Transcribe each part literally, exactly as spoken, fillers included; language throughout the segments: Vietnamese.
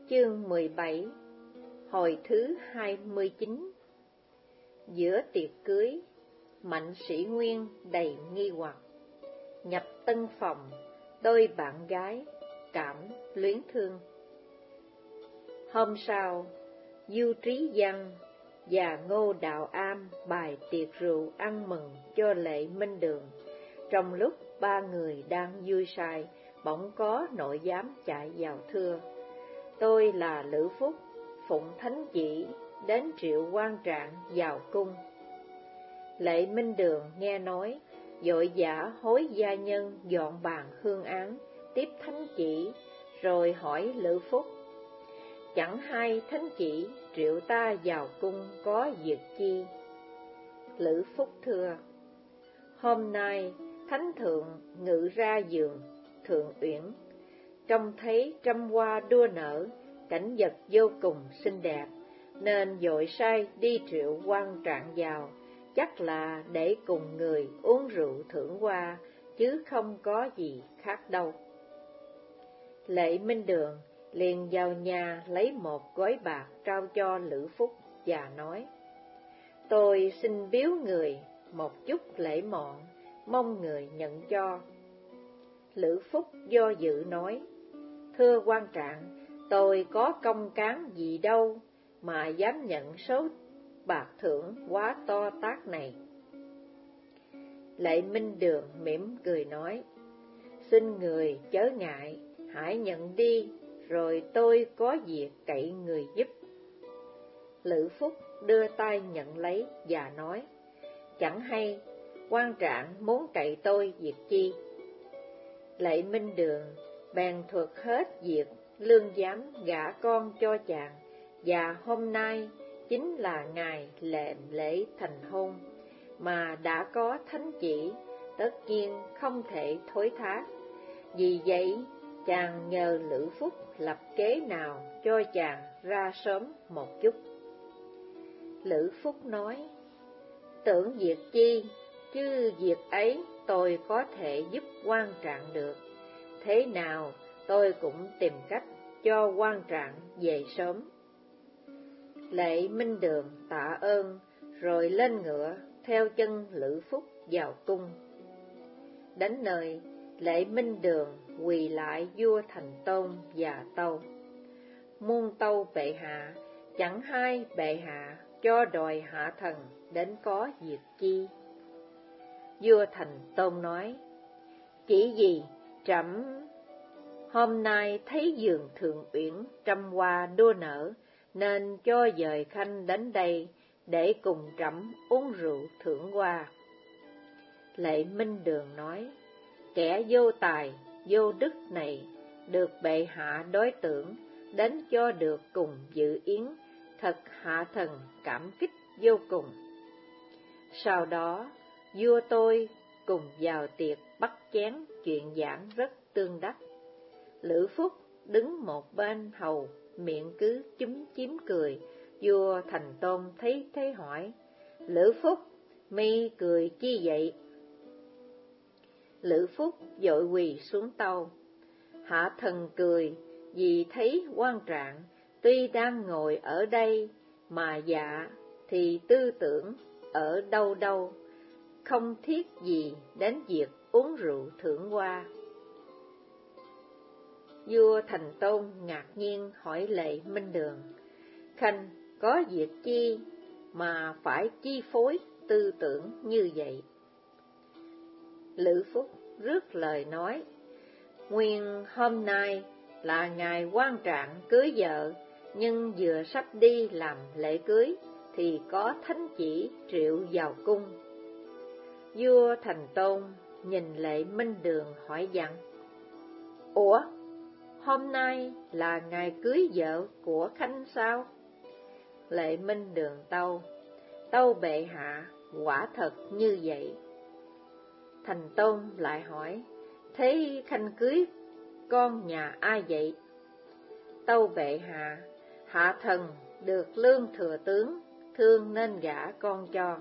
Chương mười bảy. Hồi thứ hai mươi chín. Giữa tiệc cưới, Mạnh Sĩ Nguyên đầy nghi hoặc. Nhập tân phòng, đôi bạn gái cảm luyến thương. Hôm sau, Du Trí Văn và Ngô Đạo Am bài tiệc rượu ăn mừng cho Lệ Minh Đường. Trong lúc ba người đang vui say, bỗng có nội giám chạy vào thưa: tôi là Lữ Phúc, phụng thánh chỉ đến triệu quan trạng vào cung. Lệ Minh Đường nghe nói, vội vã hối gia nhân dọn bàn hương án, tiếp thánh chỉ, rồi hỏi Lữ Phúc: chẳng hay thánh chỉ triệu ta vào cung có việc chi? Lữ Phúc thưa: hôm nay thánh thượng ngự ra giường Thượng Uyển, trông thấy trăm hoa đua nở, cảnh vật vô cùng xinh đẹp, nên vội sai đi triệu quan trạng vào, chắc là để cùng người uống rượu thưởng hoa, chứ không có gì khác đâu. Lệ Minh Đường liền vào nhà lấy một gói bạc trao cho Lữ Phúc và nói: tôi xin biếu người một chút lễ mọn, mong người nhận cho. Lữ Phúc do dự nói: thưa quan trạng, tôi có công cán gì đâu mà dám nhận số bạc thưởng quá to tát này. Lệ Minh Đường mỉm cười nói: xin người chớ ngại, hãy nhận đi, rồi tôi có việc cậy người giúp. Lữ Phúc đưa tay nhận lấy và nói: chẳng hay quan trạng muốn cậy tôi việc chi? Lệ Minh Đường bèn thuật hết việc lương giám gả con cho chàng, và hôm nay chính là ngày lệnh lễ thành hôn, mà đã có thánh chỉ, tất nhiên không thể thối thác. Vì vậy chàng nhờ Lữ Phúc lập kế nào cho chàng ra sớm một chút. Lữ Phúc nói: tưởng việc chi, chứ việc ấy tôi có thể giúp quan trạng được. Thế nào tôi cũng tìm cách cho quan trạng về sớm. Lệ Minh Đường tạ ơn, rồi lên ngựa theo chân Lữ Phúc vào cung. Đến nơi, Lệ Minh Đường quỳ lại vua Thành Tôn và tâu: muôn tâu bệ hạ, chẳng hay bệ hạ cho đòi hạ thần đến có việc chi? Vua Thành Tôn nói: chỉ gì trẫm hôm nay thấy giường Thượng Uyển trăm hoa đua nở, nên cho dời khanh đến đây để cùng trẫm uống rượu thưởng hoa. Lệ Minh Đường nói: kẻ vô tài vô đức này được bệ hạ đối tưởng, đến cho được cùng dự yến, thật hạ thần cảm kích vô cùng. Sau đó vua tôi cùng vào tiệc bắt chén, chuyện giảng rất tương đắc. Lữ Phúc đứng một bên hầu, miệng cứ chúm chím cười. Vua Thành Tôn thấy thế hỏi: Lữ Phúc, mi cười chi vậy? Lữ Phúc vội quỳ xuống tâu: hạ thần cười vì thấy quan trạng tuy đang ngồi ở đây, mà dạ thì tư tưởng ở đâu đâu, không thiết gì đến việc uống rượu thưởng hoa. Vua Thành Tôn ngạc nhiên hỏi Lệ Minh Đường: khanh có việc chi mà phải chi phối tư tưởng như vậy? Lữ Phúc rước lời nói: nguyên hôm nay là ngày quan trạng cưới vợ, nhưng vừa sắp đi làm lễ cưới thì có thánh chỉ triệu vào cung. Vua Thành Tôn nhìn Lệ Minh Đường hỏi dặn: ủa, hôm nay là ngày cưới vợ của khanh sao? Lệ Minh Đường tâu: tâu bệ hạ, quả thật như vậy. Thành Tôn lại hỏi: thế khanh cưới con nhà ai vậy? Tâu bệ hạ, hạ thần được lương thừa tướng, thương nên gả con cho.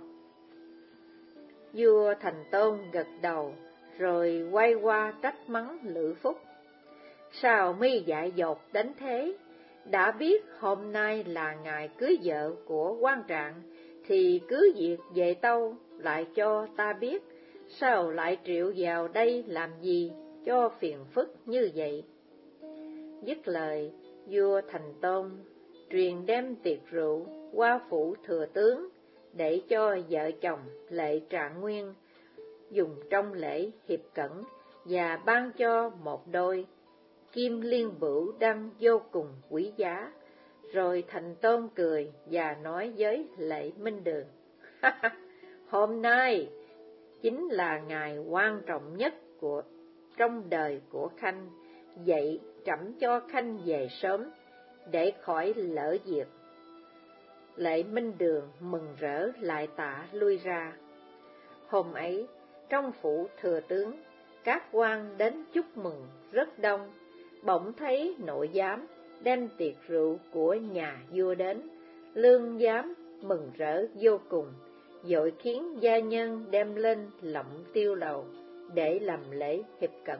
Vua Thành Tôn gật đầu, rồi quay qua trách mắng Lữ Phúc: sao mi dại dột đến thế? đã biết hôm nay là ngày cưới vợ của quan trạng, thì cứ việc về tâu lại cho ta biết, sao lại triệu vào đây làm gì cho phiền phức như vậy. Dứt lời, vua Thành Tôn truyền đem tiệc rượu qua phủ thừa tướng, để cho vợ chồng Lệ Trạng Nguyên dùng trong lễ hiệp cẩn, và ban cho một đôi kim liên bửu đăng vô cùng quý giá. Rồi Thành Tôn cười và nói với Lệ Minh Đường: hôm nay chính là ngày quan trọng nhất của trong đời của Khanh, vậy trẫm cho Khanh về sớm để khỏi lỡ việc. Lệ Minh Đường mừng rỡ lại tạ lui ra. Hôm ấy, trong phủ thừa tướng, các quan đến chúc mừng rất đông. Bỗng thấy nội giám đem tiệc rượu của nhà vua đến, lương giám mừng rỡ vô cùng, vội khiến gia nhân đem lên lộng tiêu lầu để làm lễ hiệp cẩn.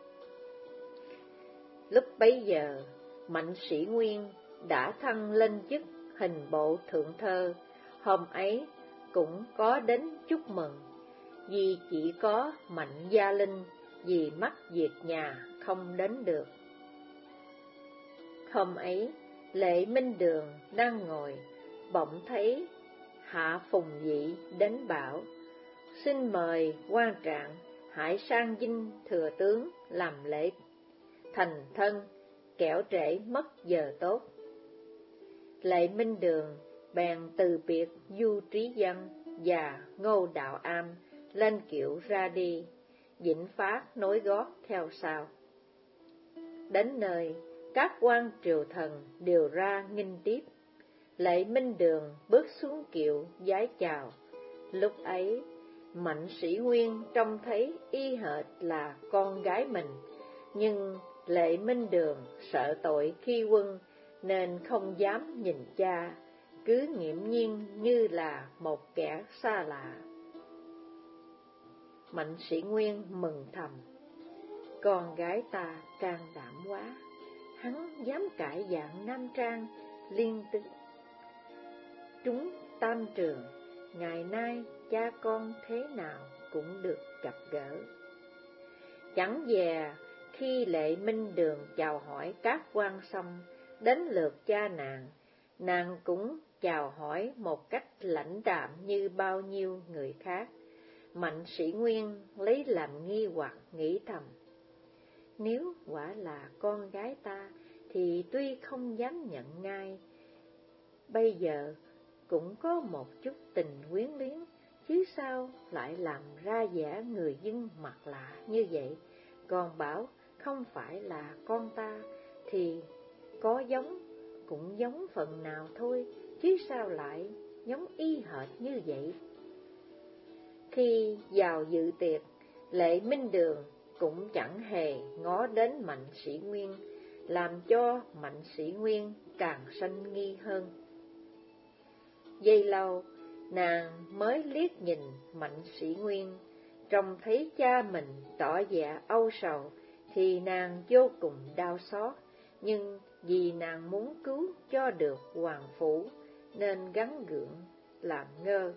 Lúc bấy giờ, Mạnh Sĩ Nguyên đã thăng lên chức hình bộ thượng thơ, hôm ấy cũng có đến chúc mừng, vì chỉ có Mạnh Gia Linh vì mắc việc nhà không đến được. Hôm ấy, Lệ Minh Đường đang ngồi, bỗng thấy Hạ Phùng Dị đến bảo: xin mời quan trạng hãy sang dinh thừa tướng làm lễ thành thân, kẻo trễ mất giờ tốt. Lệ Minh Đường bèn từ biệt Du Trí Văn và Ngô Đạo Am, lên kiệu ra đi. Vĩnh Phát nối gót theo sau. Đến nơi, các quan triều thần đều ra nghinh tiếp. Lệ Minh Đường bước xuống kiệu vái chào. Lúc ấy, Mạnh Sĩ Nguyên trông thấy y hệt là con gái mình, nhưng Lệ Minh Đường sợ tội khi quân nên không dám nhìn cha, cứ nghiễm nhiên như là một kẻ xa lạ. Mạnh Sĩ Nguyên mừng thầm: con gái ta can đảm quá, hắn dám cãi dạng nam trang, liên tính trúng tam trường, ngày nay cha con thế nào cũng được gặp gỡ. Chẳng dè khi Lệ Minh Đường chào hỏi các quan xong, đến lượt cha nàng, nàng cũng chào hỏi một cách lãnh đạm như bao nhiêu người khác. Mạnh Sĩ Nguyên lấy làm nghi hoặc, nghĩ thầm: nếu quả là con gái ta thì tuy không dám nhận ngay, bây giờ cũng có một chút tình quyến luyến, chứ sao lại làm ra vẻ người dân mặt lạ như vậy. Còn bảo không phải là con ta thì có giống cũng giống phần nào thôi, chứ sao lại giống y hệt như vậy. Khi vào dự tiệc, Lệ Minh Đường cũng chẳng hề ngó đến Mạnh Sĩ Nguyên, làm cho Mạnh Sĩ Nguyên càng sanh nghi hơn. Giây lâu, nàng mới liếc nhìn Mạnh Sĩ Nguyên, trông thấy cha mình tỏ vẻ âu sầu, thì nàng vô cùng đau xót, nhưng vì nàng muốn cứu cho được hoàng phủ, nên gắng gượng làm ngơ.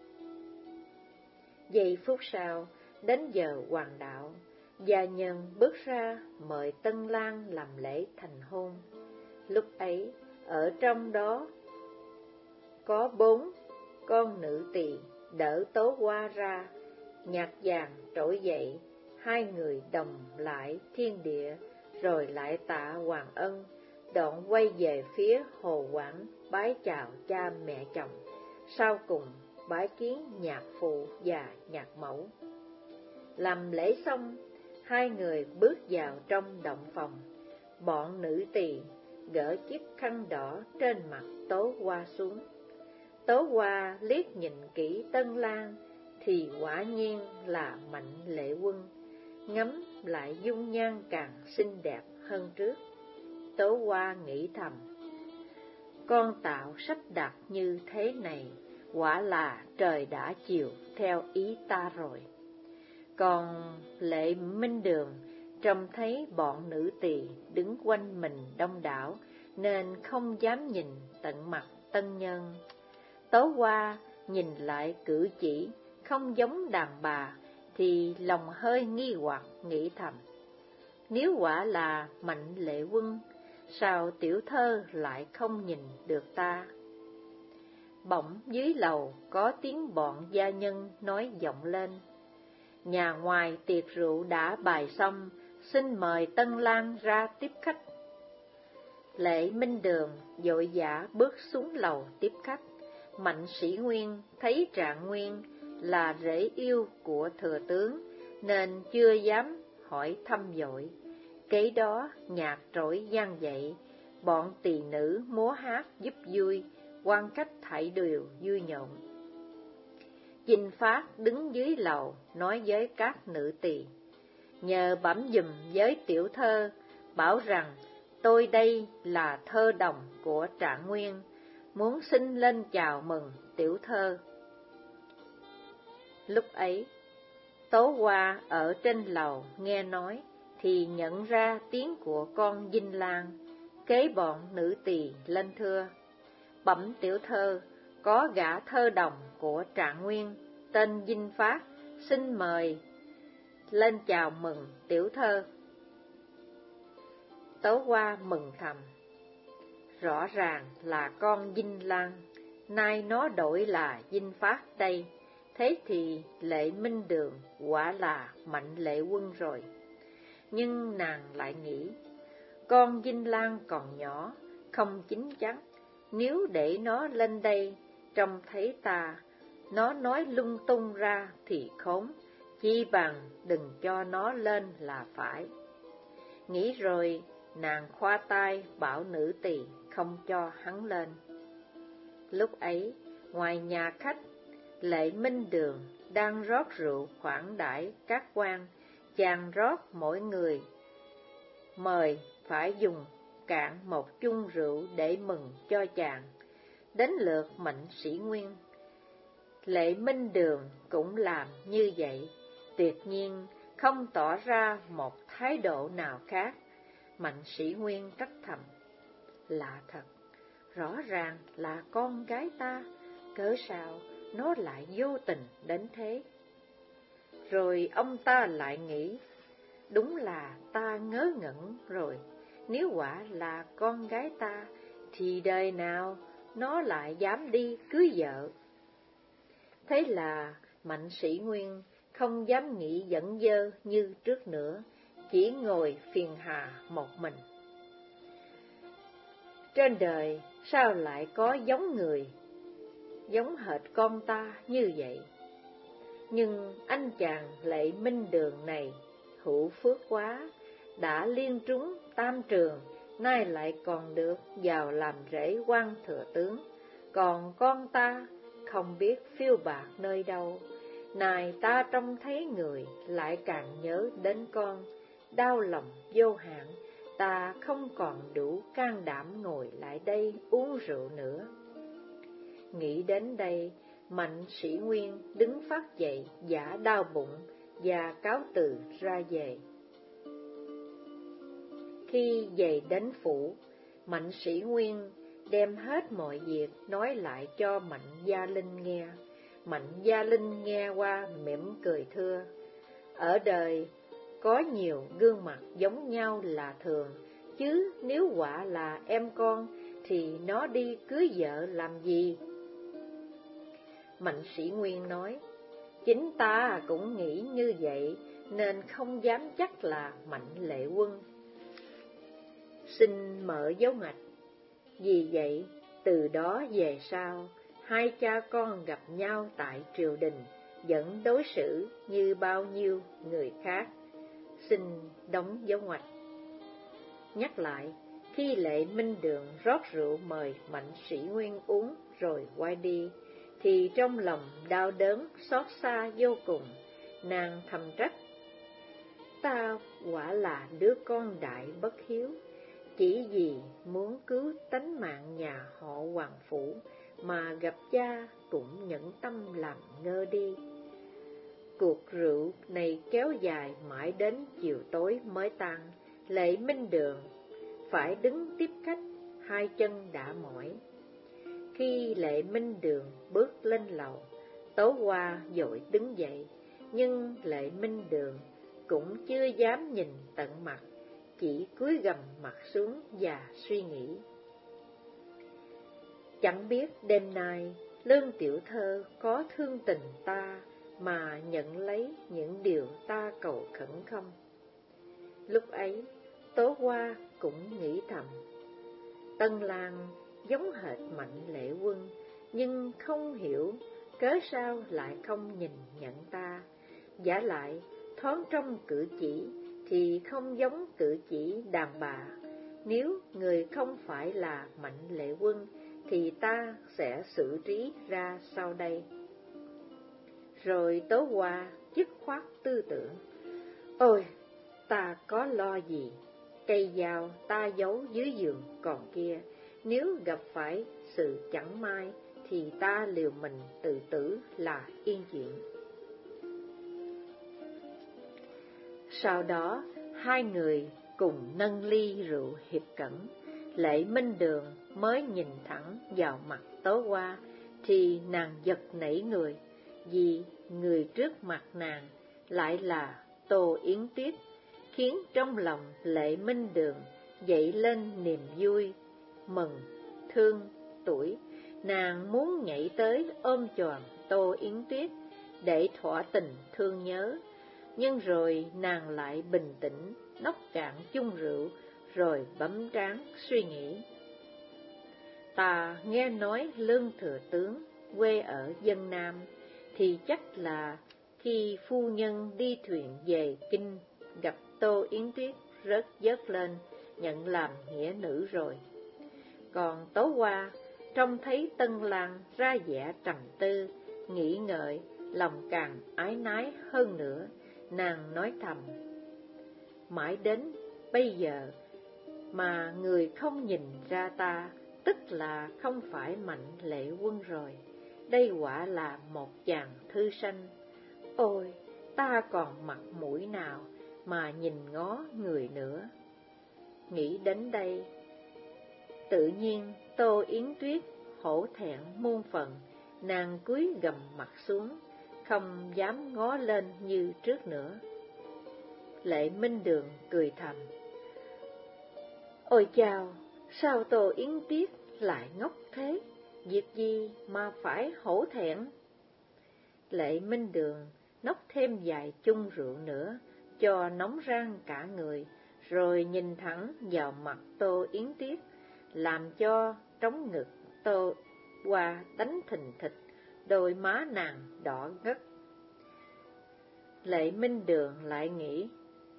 Giây phút sau, đến giờ hoàng đạo, gia nhân bước ra mời tân lang làm lễ thành hôn. Lúc ấy, ở trong đó có bốn con nữ tỳ đỡ Tố Hoa ra, nhạc vàng trỗi dậy, hai người đồng lại thiên địa, rồi lại tạ Hoàng Ân, đoạn quay về phía Hồ Quảng bái chào cha mẹ chồng, sau cùng bái kiến nhạc phụ và nhạc mẫu. Làm lễ xong, hai người bước vào trong động phòng. Bọn nữ tỳ gỡ chiếc khăn đỏ trên mặt Tố Hoa xuống. Tố Hoa liếc nhìn kỹ tân lang thì quả nhiên là Mạnh Lệ Quân, ngắm lại dung nhan càng xinh đẹp hơn trước. Tố Hoa nghĩ thầm: con tạo sắp đặt như thế này, quả là trời đã chiều theo ý ta rồi. Còn Lệ Minh Đường trông thấy bọn nữ tỳ đứng quanh mình đông đảo, nên không dám nhìn tận mặt tân nhân. Tố Hoa nhìn lại cử chỉ không giống đàn bà, thì lòng hơi nghi hoặc nghĩ thầm. Nếu quả là Mạnh Lệ Quân, sao tiểu thơ lại không nhìn được ta? Bỗng dưới lầu có tiếng bọn gia nhân nói vọng lên. Nhà ngoài tiệc rượu đã bày xong, xin mời Tân Lang ra tiếp khách. Lệ Minh Đường vội vã bước xuống lầu tiếp khách. Mạnh Sĩ Nguyên thấy Trạng Nguyên là rể yêu của thừa tướng, nên chưa dám hỏi thăm vội. Kế đó nhạc trỗi vang dậy, bọn tỳ nữ múa hát giúp vui, quan khách thảy đều vui nhộn. Dinh Phát đứng dưới lầu nói với các nữ tỳ: nhờ bẩm giùm với tiểu thơ, bảo rằng tôi đây là thơ đồng của Trạng Nguyên, muốn xin lên chào mừng tiểu thơ. Lúc ấy, Tố Hoa ở trên lầu nghe nói, thì nhận ra tiếng của con Dinh Lang, kế bọn nữ tỳ lên thưa: bẩm tiểu thơ, có gã thơ đồng của Trạng Nguyên, tên Dinh Phát, xin mời lên chào mừng tiểu thơ. Tố Hoa mừng thầm, rõ ràng là con Dinh Lang, nay nó đổi là Dinh Phát đây, thế thì Lệ Minh Đường quả là Mạnh Lệ Quân rồi. Nhưng nàng lại nghĩ, con Dinh Lang còn nhỏ, không chín chắn, nếu để nó lên đây, trông thấy ta, nó nói lung tung ra thì khốn, chi bằng đừng cho nó lên là phải. Nghĩ rồi, nàng khoa tay bảo nữ tỳ không cho hắn lên. Lúc ấy, ngoài nhà khách, Lệ Minh Đường đang rót rượu khoản đãi các quan, chàng rót mỗi người mời phải dùng cạn một chung rượu để mừng cho chàng. Đến lượt Mạnh Sĩ Nguyên, Lệ Minh Đường cũng làm như vậy, tuyệt nhiên không tỏ ra một thái độ nào khác. Mạnh Sĩ Nguyên trách thầm, lạ thật, rõ ràng là con gái ta, cớ sao nó lại vô tình đến thế? Rồi ông ta lại nghĩ, đúng là ta ngớ ngẩn rồi, nếu quả là con gái ta, thì đời nào nó lại dám đi cưới vợ. Thế là Mạnh Sĩ Nguyên không dám nghĩ dẫn dơ như trước nữa, chỉ ngồi phiền hà một mình. Trên đời sao lại có giống người, giống hệt con ta như vậy? Nhưng anh chàng Lệ Minh Đường này hữu phước quá, đã liên trúng tam trường, nay lại còn được vào làm rể quan thừa tướng. Còn con ta không biết phiêu bạc nơi đâu, này ta trông thấy người lại càng nhớ đến con, đau lòng vô hạn, ta không còn đủ can đảm ngồi lại đây uống rượu nữa. Nghĩ đến đây, Mạnh Sĩ Nguyên đứng phát dậy giả đau bụng và cáo từ ra về. Khi về đến phủ, Mạnh Sĩ Nguyên đem hết mọi việc nói lại cho Mạnh Gia Linh nghe. Mạnh Gia Linh nghe qua mỉm cười thưa, ở đời có nhiều gương mặt giống nhau là thường, chứ nếu quả là em con thì nó đi cưới vợ làm gì? Mạnh Sĩ Nguyên nói, chính ta cũng nghĩ như vậy, nên không dám chắc là Mạnh Lệ Quân. Xin mở dấu ngạch. Vì vậy, từ đó về sau, hai cha con gặp nhau tại triều đình, vẫn đối xử như bao nhiêu người khác. Xin đóng dấu ngoặc. Nhắc lại, khi Lệ Minh Đường rót rượu mời Mạnh Sĩ Nguyên uống rồi quay đi, thì trong lòng đau đớn xót xa vô cùng, nàng thầm trách. Ta quả là đứa con đại bất hiếu, chỉ vì muốn cứu tánh mạng nhà họ Hoàng Phủ mà gặp cha cũng nhẫn tâm làm ngơ đi. Cuộc rượu này kéo dài mãi đến chiều tối mới tan. Lệ Minh Đường phải đứng tiếp khách, hai chân đã mỏi. Khi Lệ Minh Đường bước lên lầu, Tố Hoa vội đứng dậy, nhưng Lệ Minh Đường cũng chưa dám nhìn tận mặt, chỉ cúi gằm mặt xuống và suy nghĩ. Chẳng biết đêm nay Lương tiểu thơ có thương tình ta mà nhận lấy những điều ta cầu khẩn không? Lúc ấy, Tố Hoa cũng nghĩ thầm. Tân Lang giống hệt Mạnh Lệ Quân, nhưng không hiểu cớ sao lại không nhìn nhận ta. Giả lại, thoáng trong cử chỉ thì không giống cử chỉ đàn bà. Nếu người không phải là Mạnh Lệ Quân thì ta sẽ xử trí ra sau đây. Rồi Tố Hoa dứt khoát tư tưởng. Ôi, ta có lo gì? Cây dao ta giấu dưới giường còn kia, nếu gặp phải sự chẳng may thì ta liều mình tự tử là yên chuyện. Sau đó, hai người cùng nâng ly rượu hiệp cẩn. Lệ Minh Đường mới nhìn thẳng vào mặt Tố Hoa thì nàng giật nảy người, vì người trước mặt nàng lại là Tô Yến Tuyết, khiến trong lòng Lệ Minh Đường dậy lên niềm vui, mừng, thương, tuổi. Nàng muốn nhảy tới ôm choàng Tô Yến Tuyết để thỏa tình thương nhớ, nhưng rồi nàng lại bình tĩnh nốc cạn chung rượu, rồi bấm trán suy nghĩ. Ta nghe nói Lương thừa tướng quê ở Vân Nam, thì chắc là khi phu nhân đi thuyền về kinh gặp Tô Yến Tuyết rớt vớt lên nhận làm nghĩa nữ rồi. Còn Tố Hoa trông thấy Tân Lang ra vẻ trầm tư, nghĩ ngợi, lòng càng ái nái hơn nữa. Nàng nói thầm, mãi đến bây giờ mà người không nhìn ra ta, tức là không phải Mạnh Lệ Quân rồi. Đây quả là một chàng thư sanh. Ôi, ta còn mặt mũi nào mà nhìn ngó người nữa. Nghĩ đến đây, tự nhiên Tô Yến Tuyết hổ thẹn muôn phần, nàng cúi gằm mặt xuống, không dám ngó lên như trước nữa. Lệ Minh Đường cười thầm, ôi chao, sao Tô Yến Tuyết lại ngốc thế, việc gì mà phải hổ thẹn? Lệ Minh Đường nốc thêm vài chung rượu nữa, cho nóng rang cả người, rồi nhìn thẳng vào mặt Tô Yến Tuyết, làm cho trống ngực Tô Hoa đánh thình thịch, đôi má nàng đỏ ngất. Lệ Minh Đường lại nghĩ,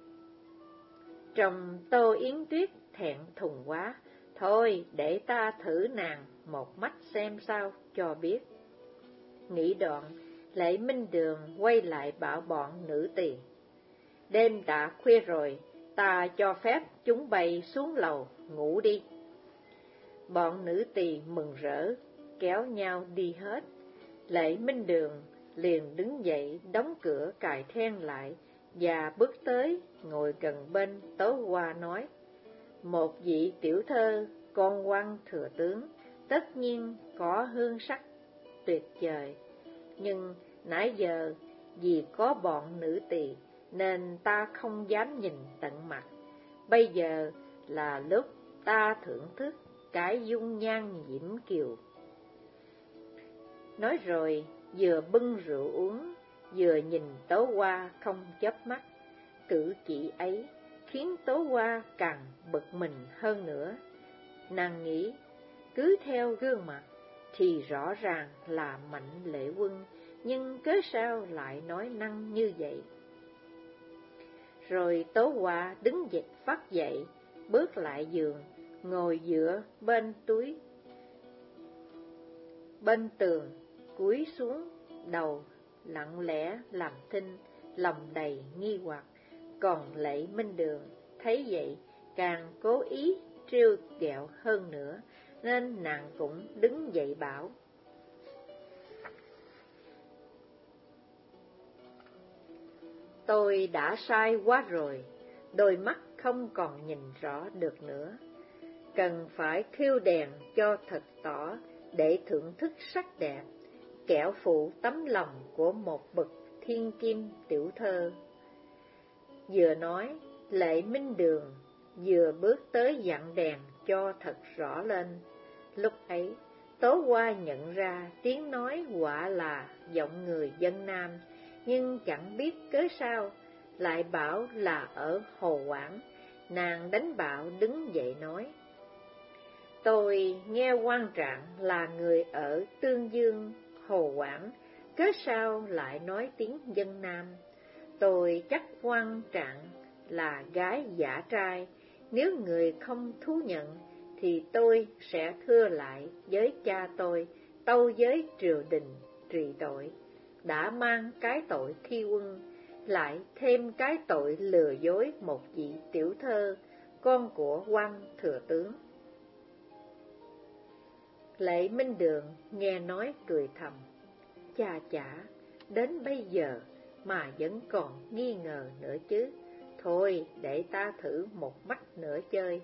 trông Tô Yến Tuyết thẹn thùng quá, thôi để ta thử nàng một mắt xem sao cho biết. Nghĩ đoạn, Lệ Minh Đường quay lại bảo bọn nữ tỳ, đêm đã khuya rồi, ta cho phép chúng bay xuống lầu ngủ đi. Bọn nữ tỳ mừng rỡ, kéo nhau đi hết. Lệ Minh Đường liền đứng dậy đóng cửa cài then lại, và bước tới ngồi gần bên Tố Hoa nói, một vị tiểu thơ con quan thừa tướng tất nhiên có hương sắc tuyệt vời, nhưng nãy giờ vì có bọn nữ tỳ nên ta không dám nhìn tận mặt. Bây giờ là lúc ta thưởng thức cái dung nhan diễm kiều. Nói rồi vừa bưng rượu uống, vừa nhìn Tố Hoa không chớp mắt. Cử chỉ ấy khiến Tố Hoa càng bực mình hơn nữa. Nàng nghĩ, cứ theo gương mặt thì rõ ràng là Mạnh Lệ Quân, nhưng cớ sao lại nói năng như vậy? Rồi Tố Hoa đứng dậy phát dậy, bước lại giường, ngồi dựa bên túi, bên tường, cúi xuống đầu, lặng lẽ làm thinh, lòng đầy nghi hoặc. Còn Lệ Minh Đường thấy vậy càng cố ý trêu ghẹo hơn nữa, nên nàng cũng đứng dậy bảo, tôi đã sai quá rồi, đôi mắt không còn nhìn rõ được nữa. cần phải thiêu đèn cho thật tỏ để thưởng thức sắc đẹp, kẻo phụ tấm lòng của một bậc thiên kim tiểu thơ. Vừa nói, Lệ Minh Đường vừa bước tới dặn đèn cho thật rõ lên. Lúc ấy, Tố Hoa nhận ra tiếng nói quả là giọng người dân Nam, nhưng chẳng biết cớ sao, lại bảo là ở Hồ Quảng. Nàng đánh bạo đứng dậy nói: Tôi nghe quan trạng là người ở Tương Dương, Hồ Quảng, cớ sao lại nói tiếng dân Nam? Tôi chắc quan trạng là gái giả trai, nếu người không thú nhận thì tôi sẽ thưa lại với cha tôi, tâu với triều đình trị tội. Đã mang cái tội thi quân, lại thêm cái tội lừa dối một vị tiểu thơ, con của quan thừa tướng. Lệ Minh Đường nghe nói cười thầm: Chà chả, đến bây giờ mà vẫn còn nghi ngờ nữa chứ. Thôi để ta thử một mắt nữa chơi.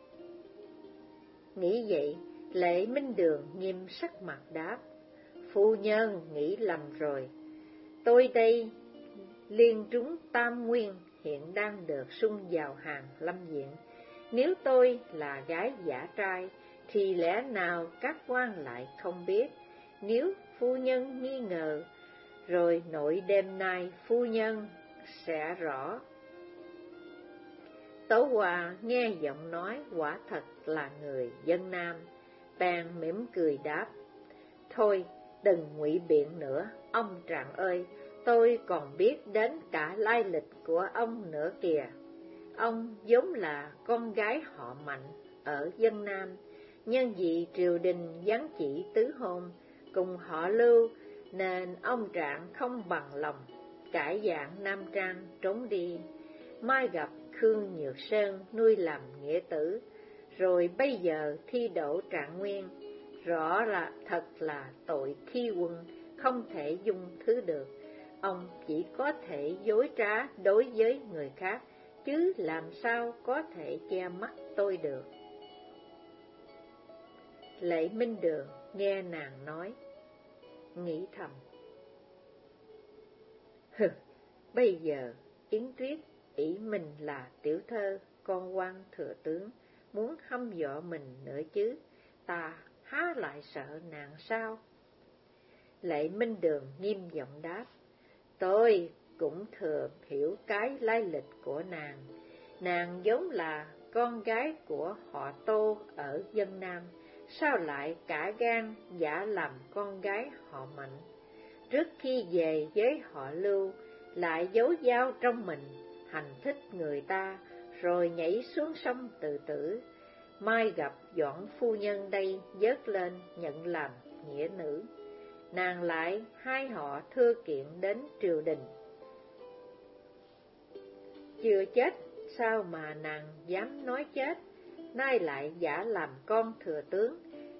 Nghĩ vậy, Lệ Minh Đường nghiêm sắc mặt đáp: Phu nhân nghĩ lầm rồi. Tôi đây liên trúng tam nguyên, hiện đang được sung vào hàng lâm viện. Nếu tôi là gái giả trai thì lẽ nào các quan lại không biết? Nếu phu nhân nghi ngờ, rồi nội đêm nay phu nhân sẽ rõ. Tố Hoa nghe giọng nói quả thật là người dân Nam, bèn mỉm cười đáp: Thôi đừng ngụy biện nữa, ông Trạng ơi, tôi còn biết đến cả lai lịch của ông nữa kìa. Ông vốn là con gái họ Mạnh ở dân Nam, nhân vì triều đình giáng chỉ tứ hôn cùng họ Lưu, nên ông Trạng không bằng lòng cải dạng nam trang trốn đi. Mai gặp Khương Nhược Sơn nuôi làm nghĩa tử, rồi bây giờ thi đỗ Trạng Nguyên, rõ là thật là tội thi quân, không thể dung thứ được. Ông chỉ có thể dối trá đối với người khác, chứ làm sao có thể che mắt tôi được. Lệ Minh Đường nghe nàng nói, nghĩ thầm: Hừ, bây giờ Yến Triết ỷ mình là tiểu thơ, con quan thừa tướng, muốn hăm dọa mình nữa chứ, ta há lại sợ nàng sao? Lệ Minh Đường nghiêm giọng đáp: Tôi cũng thừa hiểu cái lai lịch của nàng. Nàng vốn là con gái của họ Tô ở dân Nam, sao lại cả gan giả làm con gái họ Mạnh? Trước khi về với họ Lưu, lại giấu dao trong mình, hành thích người ta, rồi nhảy xuống sông tự tử. Mai gặp Doãn phu nhân đây vớt lên nhận làm nghĩa nữ. Nàng lại hai họ thưa kiện đến triều đình. Chưa chết, sao mà nàng dám nói chết, nay lại giả làm con thừa tướng.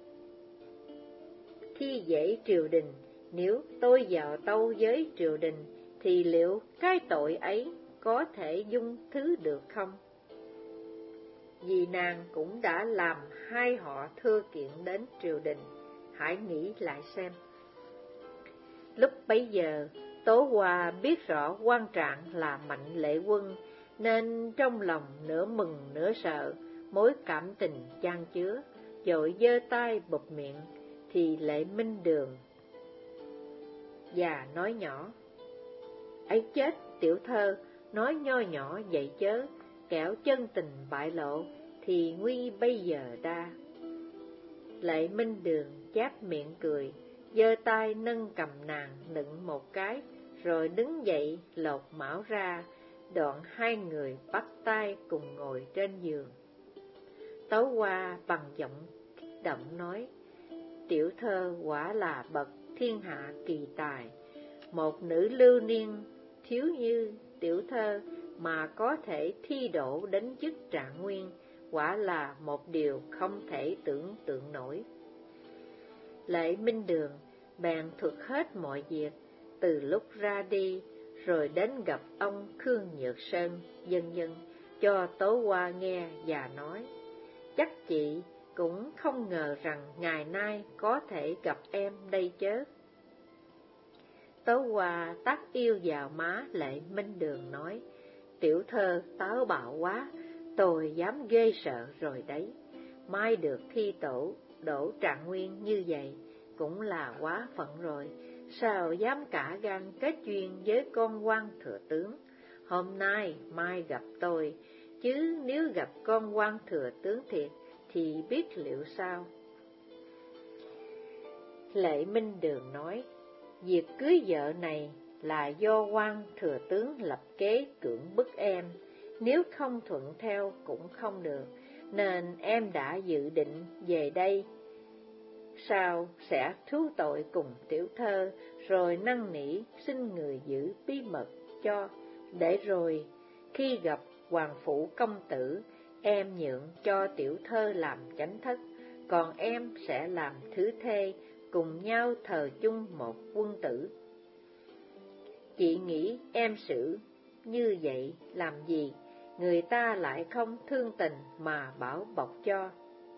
Khi dễ triều đình, nếu tôi vào tâu với triều đình, thì liệu cái tội ấy có thể dung thứ được không? Vì nàng cũng đã làm hai họ thưa kiện đến triều đình, hãy nghĩ lại xem. Lúc bấy giờ, Tố Hoa biết rõ quan trạng là Mạnh Lệ Quân, nên trong lòng nửa mừng nửa sợ, mối cảm tình chan chứa, vội giơ tay bụp miệng, thì Lệ Minh Đường và nói nhỏ: Ấy chết, tiểu thơ, nói nho nhỏ vậy chớ, kẻo chân tình bại lộ, thì nguy bây giờ đa. Lệ Minh Đường cháp miệng cười, giơ tay nâng cầm nàng nựng một cái, rồi đứng dậy lột mão ra, đoạn hai người bắt tay cùng ngồi trên giường. Tố Hoa bằng giọng kích động nói: Tiểu thơ quả là bậc thiên hạ kỳ tài, một nữ lưu niên thiếu như tiểu thơ mà có thể thi đỗ đến chức Trạng Nguyên, quả là một điều không thể tưởng tượng nổi. Lệ Minh Đường bèn thuật hết mọi việc, từ lúc ra đi, rồi đến gặp ông Khương Nhược Sơn, vân vân, cho Tố Hoa nghe và nói: chắc chị cũng không ngờ rằng ngày nay có thể gặp em đây chớ. Tố Hoa tát yêu vào má Lệ Minh Đường nói, tiểu thơ táo bạo quá, tôi dám ghê sợ rồi đấy. Mai được thi tổ, đỗ trạng nguyên như vậy, cũng là quá phận rồi, sao dám cả gan kết duyên với con quan thừa tướng. Hôm nay mai gặp tôi, chứ nếu gặp con quan thừa tướng thiệt, thì biết liệu sao. Lệ Minh Đường nói, việc cưới vợ này là do quan thừa tướng lập kế cưỡng bức em, nếu không thuận theo cũng không được, nên em đã dự định về đây. Sao sẽ thú tội cùng tiểu thơ, rồi năn nỉ xin người giữ bí mật cho, để rồi khi gặp hoàng phủ công tử, em nhượng cho tiểu thơ làm chánh thất, còn em sẽ làm thứ thê, cùng nhau thờ chung một quân tử. Chị nghĩ em xử như vậy làm gì, người ta lại không thương tình mà bảo bọc cho.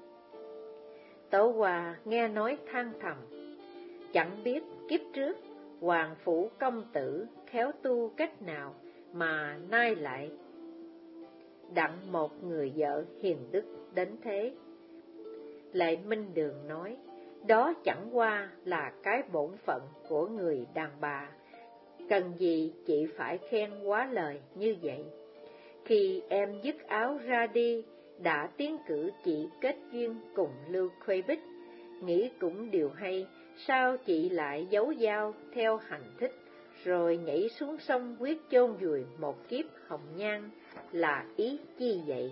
Tố Hoa nghe nói than thầm, chẳng biết kiếp trước hoàng phủ công tử khéo tu cách nào mà nay lại đặng một người vợ hiền đức đến thế. Lệ Minh Đường nói, đó chẳng qua là cái bổn phận của người đàn bà, cần gì chị phải khen quá lời như vậy. Khi em dứt áo ra đi, đã tiến cử chị kết duyên cùng Lưu Khuê Bích, nghĩ cũng điều hay, sao chị lại giấu dao theo hành thích, rồi nhảy xuống sông quyết chôn vùi một kiếp hồng nhan, là ý chi vậy?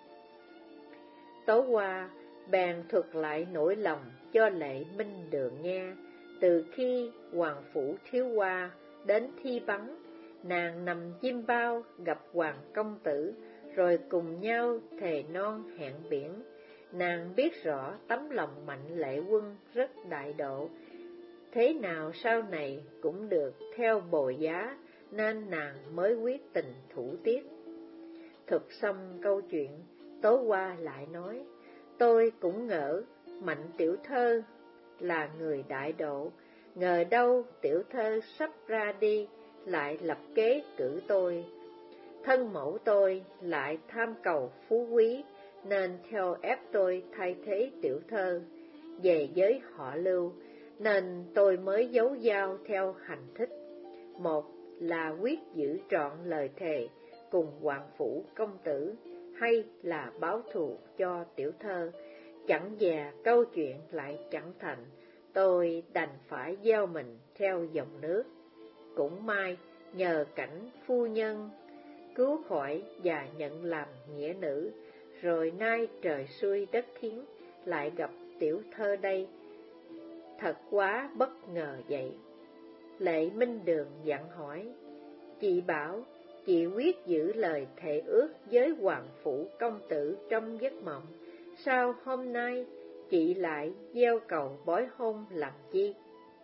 Tố Hoa bèn thuật lại nỗi lòng cho Lệ Minh Đường nghe. Từ khi hoàng phủ thiếu hoa đến thi bắn, nàng nằm chim bao gặp hoàng công tử, rồi cùng nhau thề non hẹn biển. Nàng biết rõ tấm lòng Mạnh Lệ Quân rất đại độ, thế nào sau này cũng được theo bồi giá, nên nàng mới quyết tình thủ tiết. Thuật xong câu chuyện, Tố Hoa lại nói, tôi cũng ngỡ Mạnh tiểu thơ là người đại độ, ngờ đâu tiểu thơ sắp ra đi lại lập kế cử tôi. Thân mẫu tôi lại tham cầu phú quý, nên theo ép tôi thay thế tiểu thơ về giới họ Lưu, nên tôi mới giấu dao theo hành thích. Một là quyết giữ trọn lời thề cùng hoàng phủ công tử, hay là báo thù cho tiểu thơ. Chẳng dè câu chuyện lại chẳng thành, tôi đành phải gieo mình theo dòng nước. Cũng may nhờ cảnh phu nhân cứu khỏi và nhận làm nghĩa nữ, rồi nay trời xuôi đất khiến, lại gặp tiểu thơ đây, thật quá bất ngờ vậy. Lệ Minh Đường dặn hỏi, chị bảo chị quyết giữ lời thệ ước với hoàng phủ công tử trong giấc mộng, sao hôm nay chị lại gieo cầu bói hôn làm chi?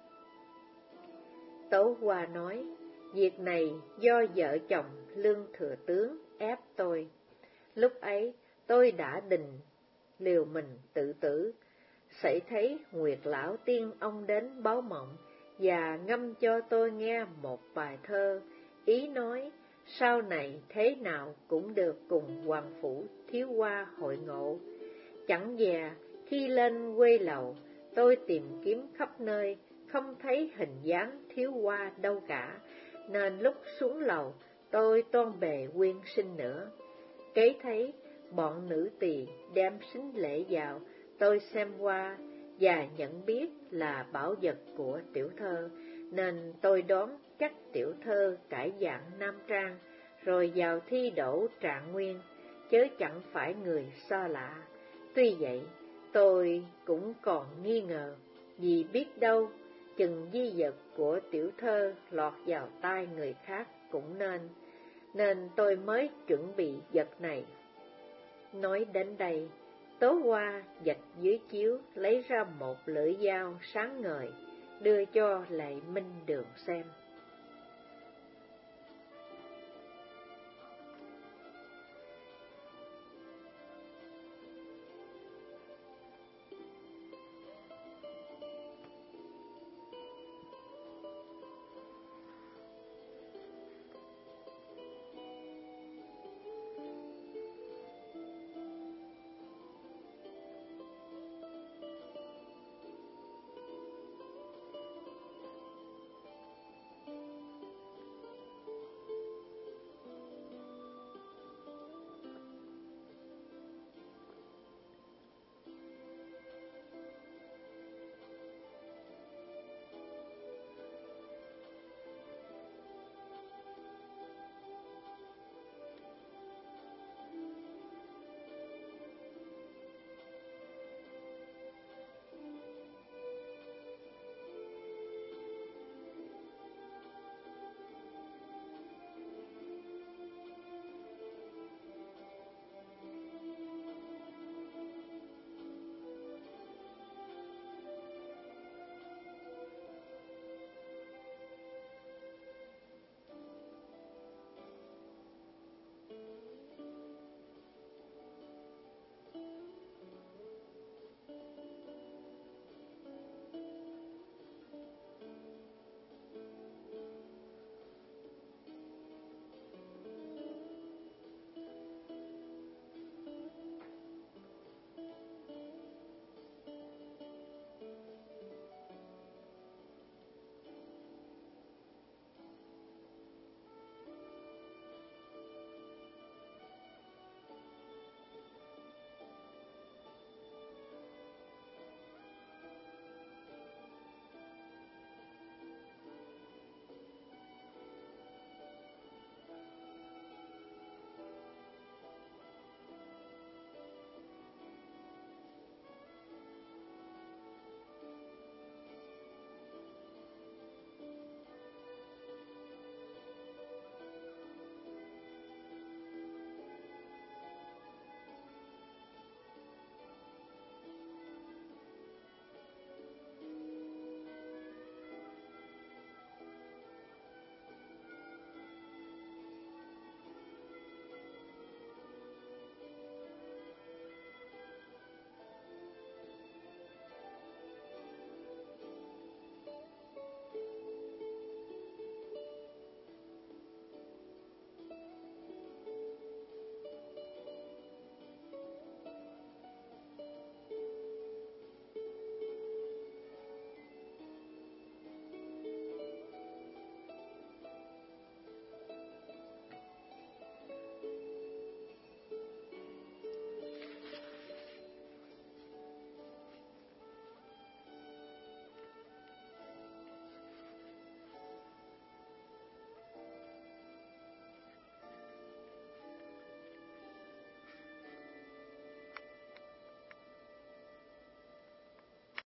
Tố Hoa nói, việc này do vợ chồng Lương thừa tướng ép tôi. Lúc ấy tôi đã định liều mình tự tử, xảy thấy Nguyệt lão tiên ông đến báo mộng và ngâm cho tôi nghe một bài thơ, ý nói sau này thế nào cũng được cùng hoàng phủ thiếu hoa hội ngộ. Chẳng dè khi lên quê lầu, tôi tìm kiếm khắp nơi, không thấy hình dáng thiếu hoa đâu cả, nên lúc xuống lầu tôi toan bề quyên sinh nữa. Kế thấy bọn nữ tỳ đem sính lễ vào, tôi xem qua và nhận biết là bảo vật của tiểu thơ, nên tôi đoán chắc tiểu thơ cải dạng nam trang, rồi vào thi đỗ trạng nguyên, chớ chẳng phải người xa lạ. Tuy vậy, tôi cũng còn nghi ngờ, vì biết đâu chừng di vật của tiểu thơ lọt vào tay người khác cũng nên, nên tôi mới chuẩn bị vật này. Nói đến đây, Tố Hoa vạch dưới chiếu lấy ra một lưỡi dao sáng ngời, đưa cho Lệ Minh Đường xem.